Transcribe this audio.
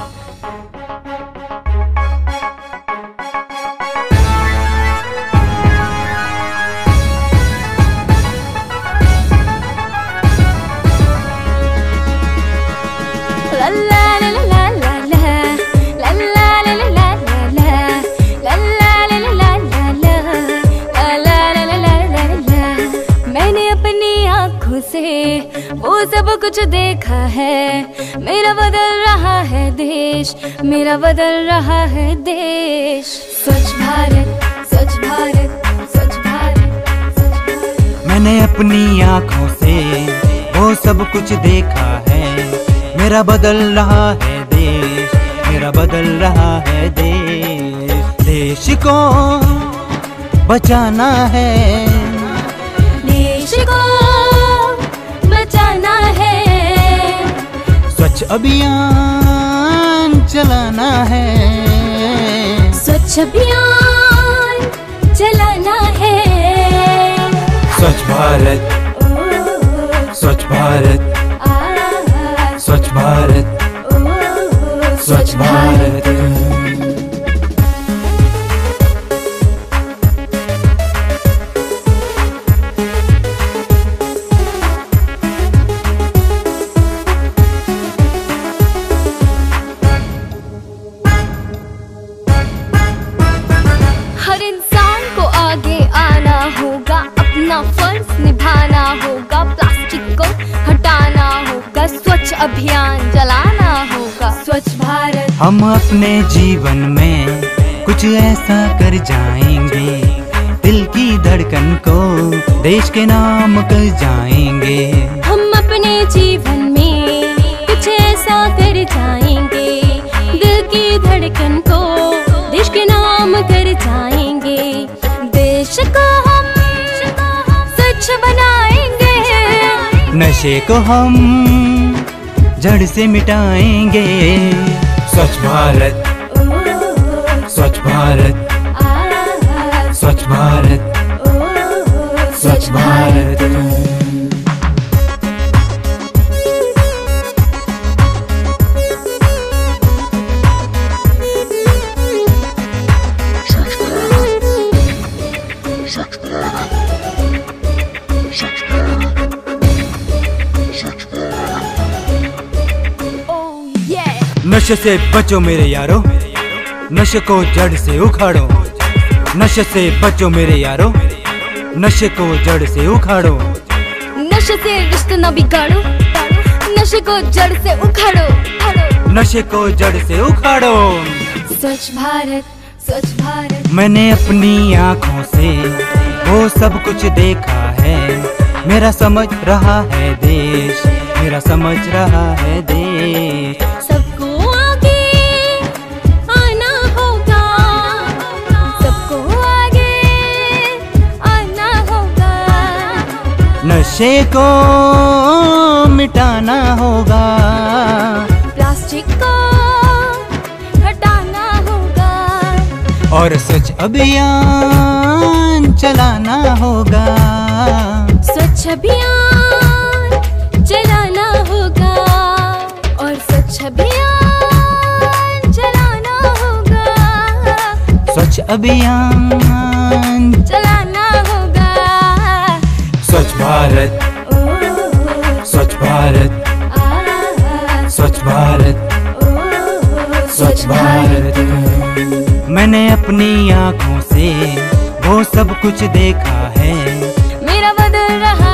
मैंने अपनी आँखों से वो सब कुछ देखा है। मेरा बदल रहा है देश, मेरा बदल रहा है देश। स्वच्छ भारत, स्वच्छ भारत, स्वच्छ भारत, स्वच्छ भारत। मैंने अपनी आँखों से वो सब कुछ देखा है। मेरा बदल रहा है देश, मेरा बदल रहा है देश। देश को बचाना है, देश को बचाना है। स्वच्छ अभियान चलाना है, स्वच्छ अभियान चलाना है। स्वच्छ भारत, स्वच्छ भारत, स्वच्छ भारत, स्वच्छ भारत। हर इंसान को आगे आना होगा, अपना फर्ज निभाना होगा, प्लास्टिक को हटाना होगा, स्वच्छ अभियान चलाना होगा। स्वच्छ भारत। हम अपने जीवन में कुछ ऐसा कर जाएंगे, दिल की धड़कन को देश के नाम कर जाएंगे। हम अपने जीवन में कुछ ऐसा कर जाएंगे, दिल की धड़कन को देश के नाम कर जाएंगे। देश को हम स्वच्छ बनाएंगे, नशे को हम जड़ से मिटाएंगे। स्वच्छ भारत, स्वच्छ भारत, स्वच्छ भारत, स्वच्छ भारत। नशे से बचो मेरे यारो, नशे को जड़ से उखाड़ो। नशे से बचो मेरे यारो, नशे को जड़ से उखाड़ो। नशे से रिश्ते न बिगाड़ो, नशे को जड़ से उखाड़ो। नशे को जड़ से उखाड़ो। स्वच्छ भारत, स्वच्छ भारत। मैंने अपनी आँखों से वो सब कुछ देखा है। मेरा समझ रहा है देश, मेरा समझ रहा है देश। सबको आगे आना होगा, सबको आगे आना होगा। नशे को मिटाना होगा, प्लास्टिक को हटाना होगा, और स्वच्छ अभियान चलाना होगा। स्वच्छ अभियान चलाना होगा, और स्वच्छ अभियान चलाना होगा। स्वच्छ अभियान चलाना होगा। स्वच्छ भारत, स्वच्छ भारत, स्वच्छ भारत, स्वच्छ भारत। मैंने अपनी आँखों से वो सब कुछ देखा है। मेरा बदल रहा